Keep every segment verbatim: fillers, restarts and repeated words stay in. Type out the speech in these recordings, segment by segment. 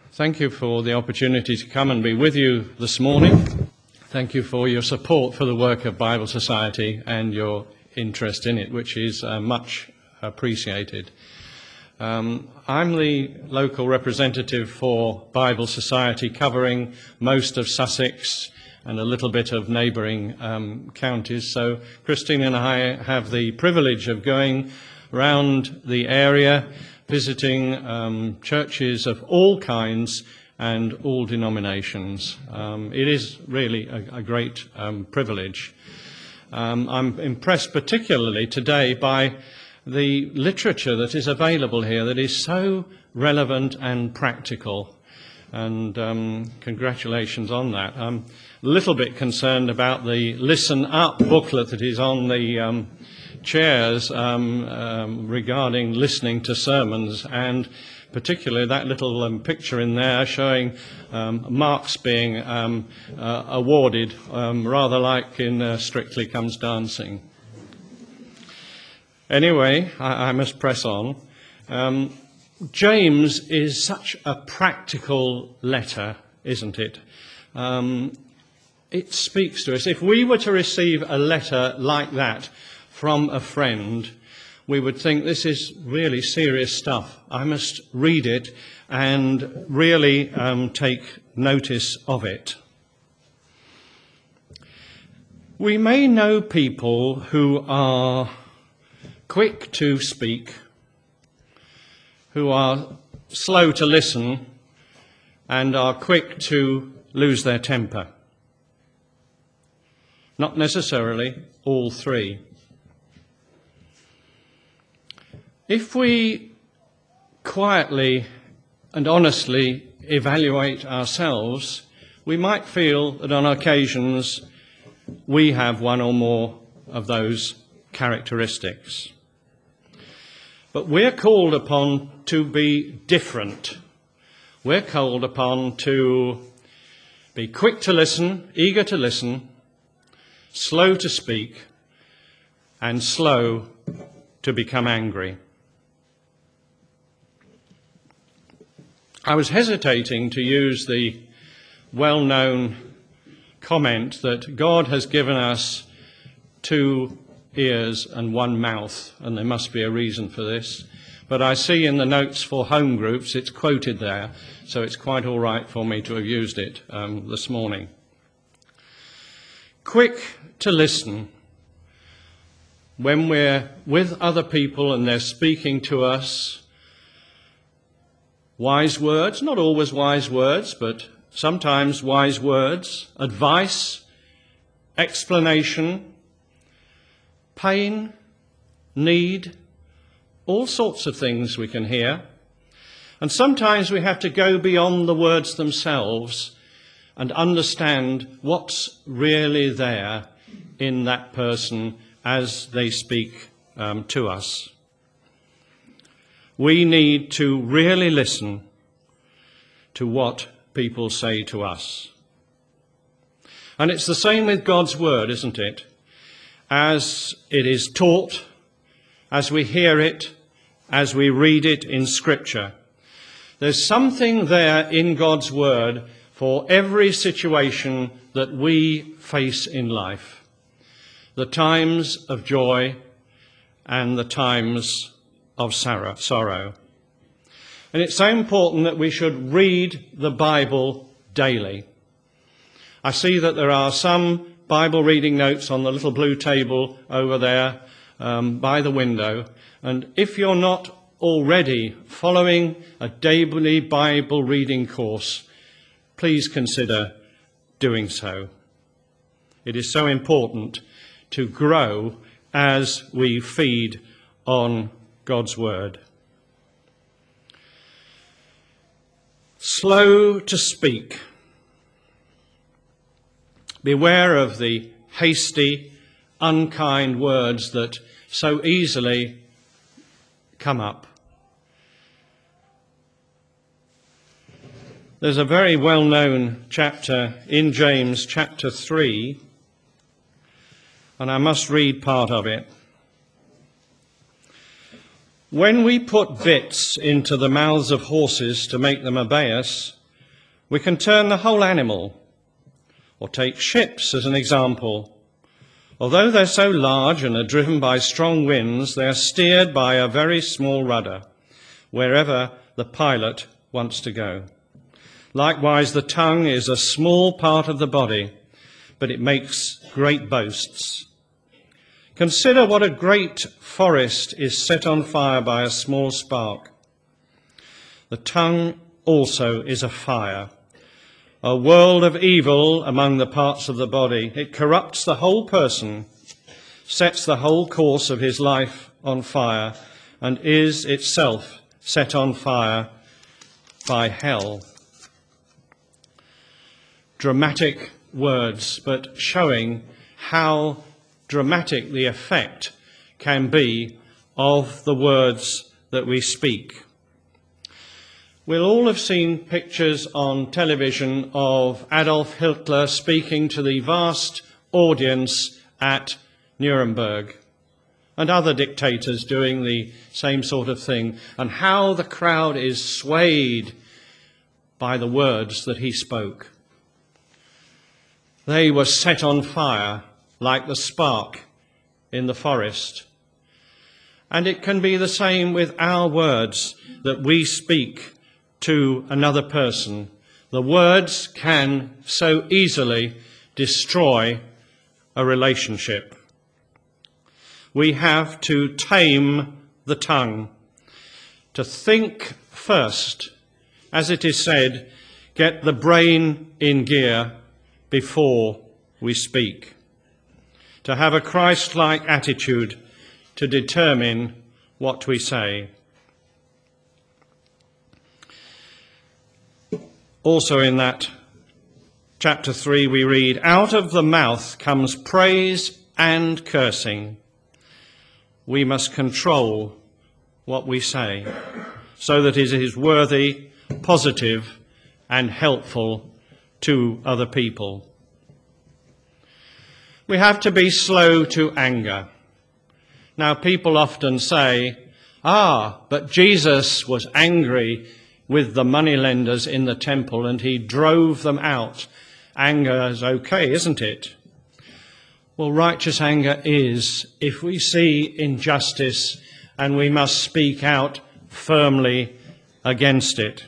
Thank you for the opportunity to come and be with you this morning. Thank you for your support for the work of Bible Society and your interest in it, which is uh, much appreciated. Um, I'm the local representative for Bible Society, covering most of Sussex and a little bit of neighbouring um, counties. So Christine and I have the privilege of going around the area, visiting um, churches of all kinds and all denominations. Um, it is really a, a great um, privilege. Um, I'm impressed particularly today by the literature that is available here that is so relevant and practical. And um, congratulations on that. I'm a little bit concerned about the Listen Up booklet that is on the um, chairs um, um, regarding listening to sermons, and particularly that little um, picture in there showing um, marks being um, uh, awarded, um, rather like in uh, Strictly Comes Dancing. Anyway, I, I must press on. Um, James is such a practical letter, isn't it? Um, it speaks to us. If we were to receive a letter like that from a friend, we would think this is really serious stuff. I must read it and really um, take notice of it. We may know people who are quick to speak, who are slow to listen, and are quick to lose their temper. Not necessarily all three. If we quietly and honestly evaluate ourselves, we might feel that on occasions we have one or more of those characteristics. But we're called upon to be different. We're called upon to be quick to listen, eager to listen, slow to speak, and slow to become angry. I was hesitating to use the well-known comment that God has given us two ears and one mouth, and there must be a reason for this. But I see in the notes for home groups it's quoted there, so it's quite all right for me to have used it um, this morning. Quick to listen when we're with other people and they're speaking to us. Wise words, not always wise words, but sometimes wise words, advice, explanation, pain, need, all sorts of things we can hear. And sometimes we have to go beyond the words themselves and understand what's really there in that person as they speak um, to us. We need to really listen to what people say to us. And it's the same with God's word, isn't it? As it is taught, as we hear it, as we read it in Scripture. There's something there in God's word for every situation that we face in life. The times of joy and the times of sorrow. And it's so important that we should read the Bible daily. I see that there are some Bible reading notes on the little blue table over there um, by the window. And if you're not already following a daily Bible reading course, please consider doing so. It is so important to grow as we feed on God's word. Slow to speak. Beware of the hasty, unkind words that so easily come up. There's a very well-known chapter in James, chapter three, and I must read part of it. When we put bits into the mouths of horses to make them obey us, We can turn the whole animal, or take ships as an example. Although they're so large and are driven by strong winds, they are steered by a very small rudder, wherever the pilot wants to go. Likewise, the tongue is a small part of the body, but it makes great boasts. Consider what a great forest is set on fire by a small spark. The tongue also is a fire, a world of evil among the parts of the body. It corrupts the whole person, sets the whole course of his life on fire, and is itself set on fire by hell. Dramatic words, but showing how dramatic the effect can be of the words that we speak. We'll all have seen pictures on television of Adolf Hitler speaking to the vast audience at Nuremberg, and other dictators doing the same sort of thing, and how the crowd is swayed by the words that he spoke. They were set on fire like the spark in the forest. And it can be the same with our words that we speak to another person. The words can so easily destroy a relationship. We have to tame the tongue, to think first, as it is said, get the brain in gear before we speak, to have a Christ-like attitude to determine what we say. Also in that chapter three we read, out of the mouth comes praise and cursing. We must control what we say so that it is worthy, positive and helpful to other people. We have to be slow to anger. Now, people often say, ah, but Jesus was angry with the moneylenders in the temple and he drove them out. Anger is okay, isn't it? Well, righteous anger is if we see injustice and we must speak out firmly against it.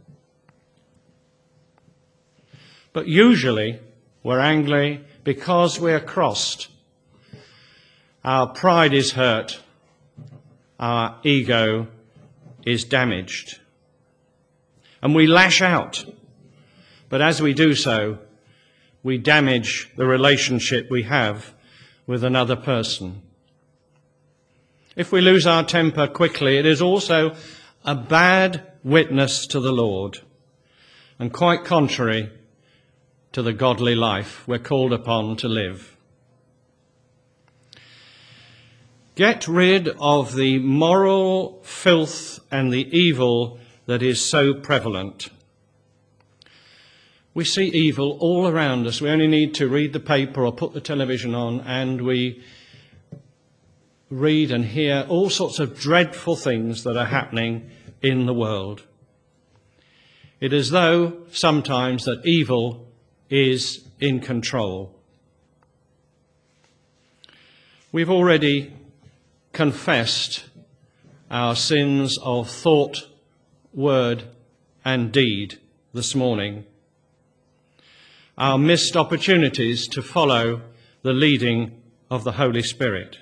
But usually we're angry because we're crossed. Our pride is hurt. Our ego is damaged. And we lash out. But as we do so, we damage the relationship we have with another person. If we lose our temper quickly, it is also a bad witness to the Lord, and quite contrary to the godly life we're called upon to live. Get rid of the moral filth and the evil that is so prevalent. We see evil all around us. We only need to read the paper or put the television on and we read and hear all sorts of dreadful things that are happening in the world. It is as though sometimes that evil is in control. We've already confessed our sins of thought, word and deed this morning. Our missed opportunities to follow the leading of the Holy Spirit.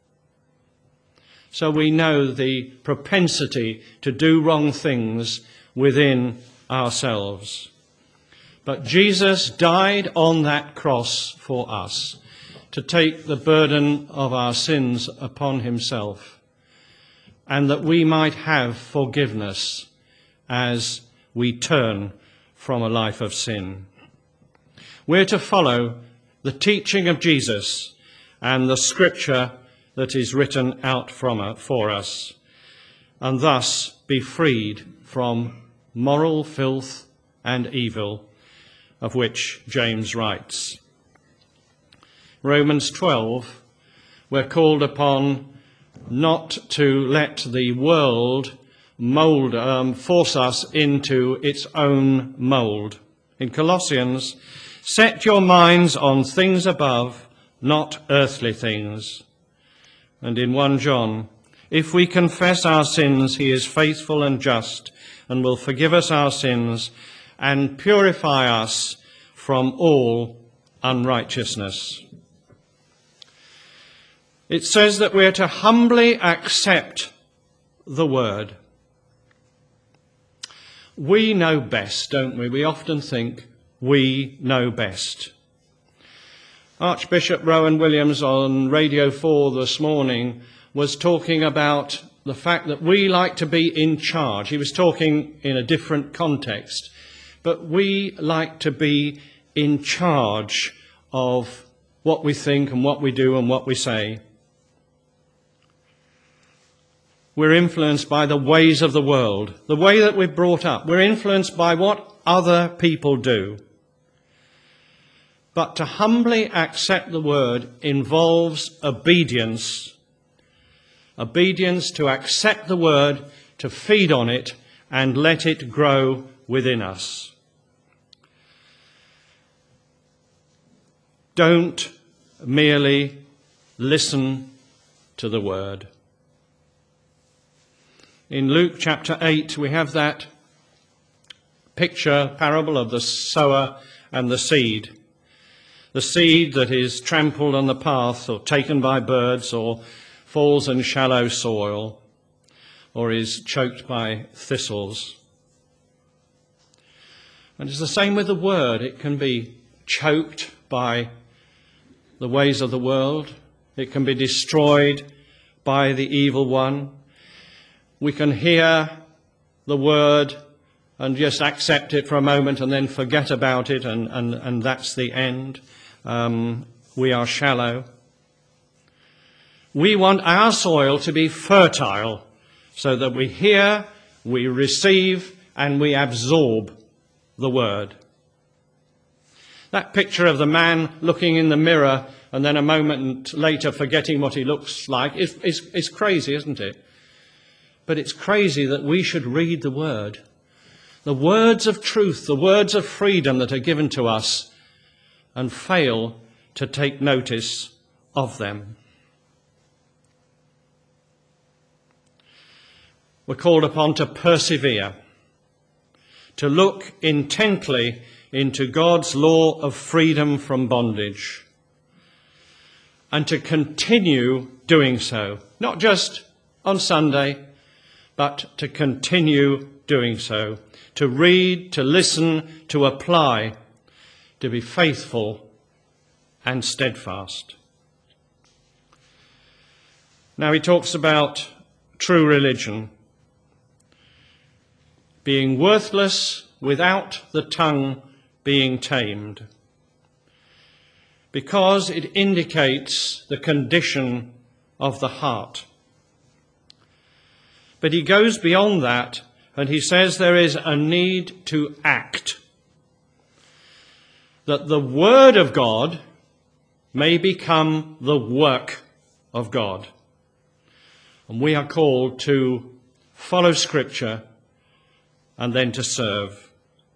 So we know the propensity to do wrong things within ourselves. But Jesus died on that cross for us to take the burden of our sins upon himself, and that we might have forgiveness as we turn from a life of sin. We're to follow the teaching of Jesus and the scripture that is written out from for us, and thus be freed from moral filth and evil, of which James writes. Romans twelve, we're called upon not to let the world mould, um, force us into its own mould. In Colossians, set your minds on things above, not earthly things. And in First John, if we confess our sins, he is faithful and just and will forgive us our sins and purify us from all unrighteousness. It says that we're to humbly accept the word. We know best, don't we? We often think we know best. Archbishop Rowan Williams on Radio four this morning was talking about the fact that we like to be in charge. He was talking in a different context, but we like to be in charge of what we think and what we do and what we say. We're influenced by the ways of the world, the way that we're brought up. We're influenced by what other people do. But to humbly accept the word involves obedience. Obedience to accept the word, to feed on it, and let it grow within us. Don't merely listen to the word. In Luke chapter eight, we have that picture, parable of the sower and the seed. The seed that is trampled on the path or taken by birds or falls in shallow soil or is choked by thistles. And it's the same with the word. It can be choked by the ways of the world. It can be destroyed by the evil one. We can hear the word and just accept it for a moment and then forget about it, and, and, and that's the end. Um, we are shallow. We want our soil to be fertile so that we hear, we receive, and we absorb the word. That picture of the man looking in the mirror and then a moment later forgetting what he looks like is, is, is crazy, isn't it? But it's crazy that we should read the word. The words of truth, the words of freedom that are given to us, and fail to take notice of them. We're called upon to persevere, to look intently into God's law of freedom from bondage, and to continue doing so, not just on Sunday, but to continue doing so, to read, to listen, to apply, to be faithful and steadfast. Now he talks about true religion being worthless without the tongue being tamed, because it indicates the condition of the heart. But he goes beyond that and he says there is a need to act, that the word of God may become the work of God. And we are called to follow Scripture and then to serve.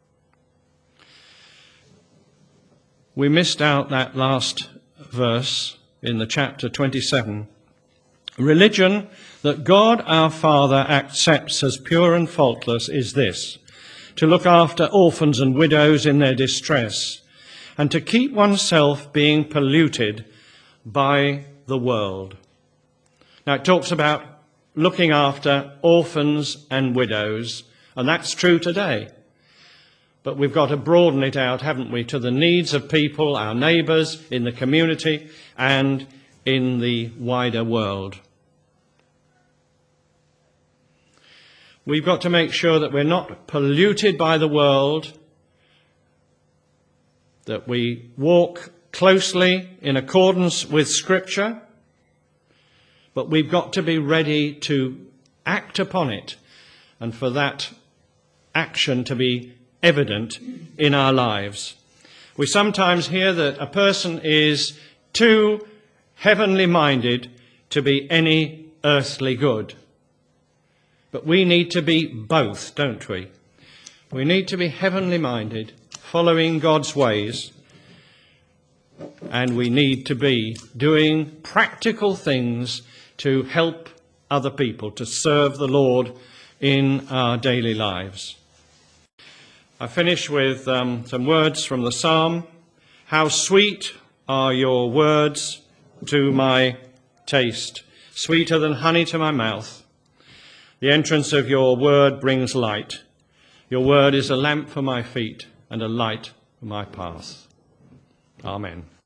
We missed out that last verse in the chapter twenty-seven. Religion that God our Father accepts as pure and faultless is this: to look after orphans and widows in their distress, and to keep oneself being polluted by the world. Now it talks about looking after orphans and widows, and that's true today. But we've got to broaden it out, haven't we, to the needs of people, our neighbours, in the community and in the wider world. We've got to make sure that we're not polluted by the world, that we walk closely in accordance with Scripture, but we've got to be ready to act upon it, and for that action to be evident in our lives. We sometimes hear that a person is too heavenly minded to be any earthly good. But we need to be both, don't we? We need to be heavenly minded, following God's ways, and we need to be doing practical things to help other people, to serve the Lord in our daily lives. I finish with um, some words from the psalm. How sweet are your words to my taste, sweeter than honey to my mouth. The entrance of your word brings light. Your word is a lamp for my feet and a light for my path. Amen.